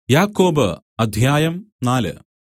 യാക്കോബ് അദ്ധ്യായം 4.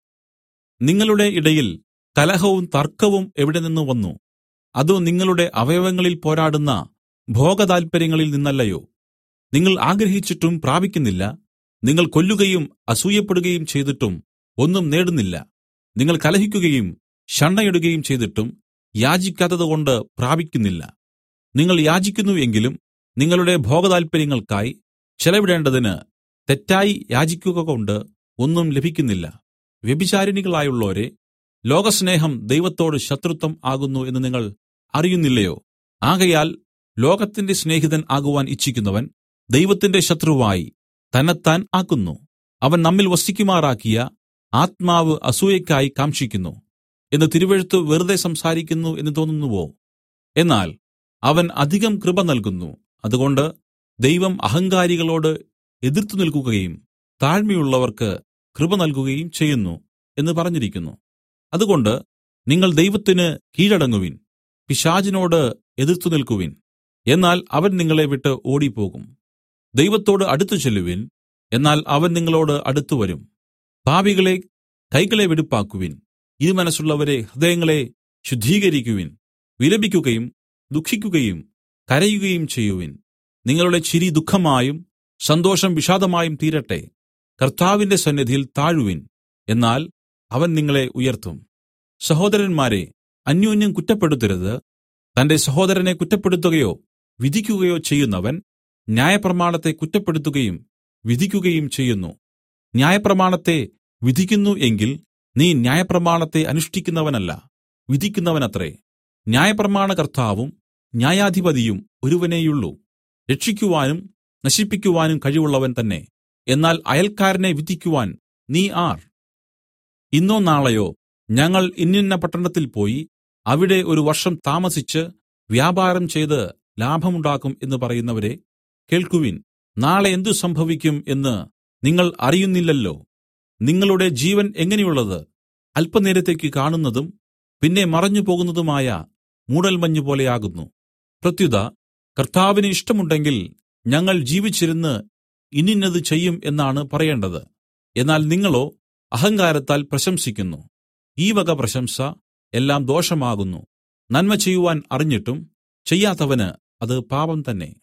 നിങ്ങളുടെ ഇടയിൽ കലഹവും തർക്കവും എവിടെനിന്ന് വന്നു? അത് നിങ്ങളുടെ അവയവങ്ങളിൽ പോരാടുന്ന ഭോഗതാല്പര്യങ്ങളിൽ നിന്നല്ലയോ? നിങ്ങൾ ആഗ്രഹിച്ചിട്ടും പ്രാപിക്കുന്നില്ല. നിങ്ങൾ കൊല്ലുകയും അസൂയപ്പെടുകയും ചെയ്തിട്ടും ഒന്നും നേടുന്നില്ല. നിങ്ങൾ കലഹിക്കുകയും ശണ്ഠയിടുകയും ചെയ്തിട്ടും യാചിക്കാത്തതുകൊണ്ട് പ്രാപിക്കുന്നില്ല. നിങ്ങൾ യാചിക്കുന്നു എങ്കിലും നിങ്ങളുടെ ഭോഗതാല്പര്യങ്ങൾക്കായി ചെലവിടേണ്ടതിന് തെറ്റായി യാചിക്കുകകൊണ്ട് ഒന്നും ലഭിക്കുന്നില്ല. വ്യഭിചാരിണികളായുള്ളോരേ, ലോകസ്നേഹം ദൈവത്തോട് ശത്രുത്വം ആകുന്നു എന്ന് നിങ്ങൾ അറിയുന്നില്ലയോ? ആകയാൽ ലോകത്തിന്റെ സ്നേഹിതൻ ആകുവാൻ ഇച്ഛിക്കുന്നവൻ ദൈവത്തിന്റെ ശത്രുവായി തന്നെത്താൻ ആക്കുന്നു. അവൻ നമ്മിൽ വസിക്കുമാറാക്കിയ ആത്മാവ് അസൂയയ്ക്കായി കാംക്ഷിക്കുന്നു എന്ന് തിരുവെഴുത്ത് വെറുതെ സംസാരിക്കുന്നു എന്ന് തോന്നുന്നുവോ? എന്നാൽ അവൻ അധികം കൃപ നൽകുന്നു. അതുകൊണ്ട് ദൈവം അഹങ്കാരികളോട് എതിർത്തു നിൽക്കുകയും താഴ്മയുള്ളവർക്ക് കൃപ നൽകുകയും ചെയ്യുന്നു എന്ന് പറഞ്ഞിരിക്കുന്നു. അതുകൊണ്ട് നിങ്ങൾ ദൈവത്തിന് കീഴടങ്ങുവിൻ, പിശാചിനോട് എതിർത്തു നിൽക്കുവിൻ, എന്നാൽ അവൻ നിങ്ങളെ വിട്ട് ഓടിപ്പോകും. ദൈവത്തോട് അടുത്തു ചെല്ലുവിൻ, എന്നാൽ അവൻ നിങ്ങളോട് അടുത്തുവരും. പാപികളെ കൈകളെ വെടിപ്പാക്കുവിൻ, ഇരുമനസ്സുള്ളവരെ ഹൃദയങ്ങളെ ശുദ്ധീകരിക്കുവിൻ. വിലപിക്കുകയും ദുഃഖിക്കുകയും കരയുകയും ചെയ്യുവിൻ. നിങ്ങളുടെ ചിരി ദുഃഖമായും സന്തോഷം വിഷാദമായും തീരട്ടെ. കർത്താവിന്റെ സന്നിധിയിൽ താഴുവിൻ, എന്നാൽ അവൻ നിങ്ങളെ ഉയർത്തും. സഹോദരന്മാരെ, അന്യോന്യം കുറ്റപ്പെടുത്തരുത്. തന്റെ സഹോദരനെ കുറ്റപ്പെടുത്തുകയോ വിധിക്കുകയോ ചെയ്യുന്നവൻ ന്യായപ്രമാണത്തെ കുറ്റപ്പെടുത്തുകയും വിധിക്കുകയും ചെയ്യുന്നു. ന്യായപ്രമാണത്തെ വിധിക്കുന്നു എങ്കിൽ നീ ന്യായപ്രമാണത്തെ അനുഷ്ഠിക്കുന്നവനല്ല, വിധിക്കുന്നവനത്രേ. ന്യായപ്രമാണകർത്താവും ന്യായാധിപതിയും ഒരുവനേയുള്ളൂ, രക്ഷിക്കുവാനും നശിപ്പിക്കുവാനും കഴിവുള്ളവൻ തന്നെ. എന്നാൽ അയൽക്കാരനെ വിധിക്കുവാൻ നീ ആർ? ഇന്നോ നാളെയോ ഞങ്ങൾ ഇന്നിന്ന പട്ടണത്തിൽ പോയി അവിടെ ഒരു വർഷം താമസിച്ച് വ്യാപാരം ചെയ്ത് ലാഭമുണ്ടാക്കും എന്ന് പറയുന്നവരെ കേൾക്കുവിൻ. നാളെ എന്ത് സംഭവിക്കും എന്ന് നിങ്ങൾ അറിയുന്നില്ലല്ലോ. നിങ്ങളുടെ ജീവൻ എങ്ങനെയുള്ളത്? അല്പനേരത്തേക്ക് കാണുന്നതും പിന്നെ മറഞ്ഞു പോകുന്നതുമായ മൂടൽമഞ്ഞ് പോലെയാകുന്നു. പ്രത്യുത കർത്താവിന് ഇഷ്ടമുണ്ടെങ്കിൽ ഞങ്ങൾ ജീവിച്ചിരുന്ന് ഇന്നിന്നത് ചെയ്യും എന്നാണ് പറയേണ്ടത്. എന്നാൽ നിങ്ങളോ അഹങ്കാരത്താൽ പ്രശംസിക്കുന്നു. ഈ വക പ്രശംസ എല്ലാം ദോഷമാകുന്നു. നന്മ ചെയ്യുവാൻ അറിഞ്ഞിട്ടും ചെയ്യാത്തവന് അത് പാപം തന്നെ.